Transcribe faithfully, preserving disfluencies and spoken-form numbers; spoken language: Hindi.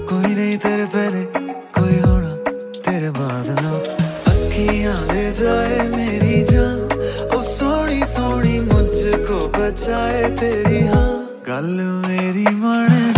कोई नहीं तेरे पहले कोई होना तेरे बाद ना अखियां ले जाए मेरी जान ओ सोनी सोनी मुझको बचाए तेरी हाँ गल मेरी मन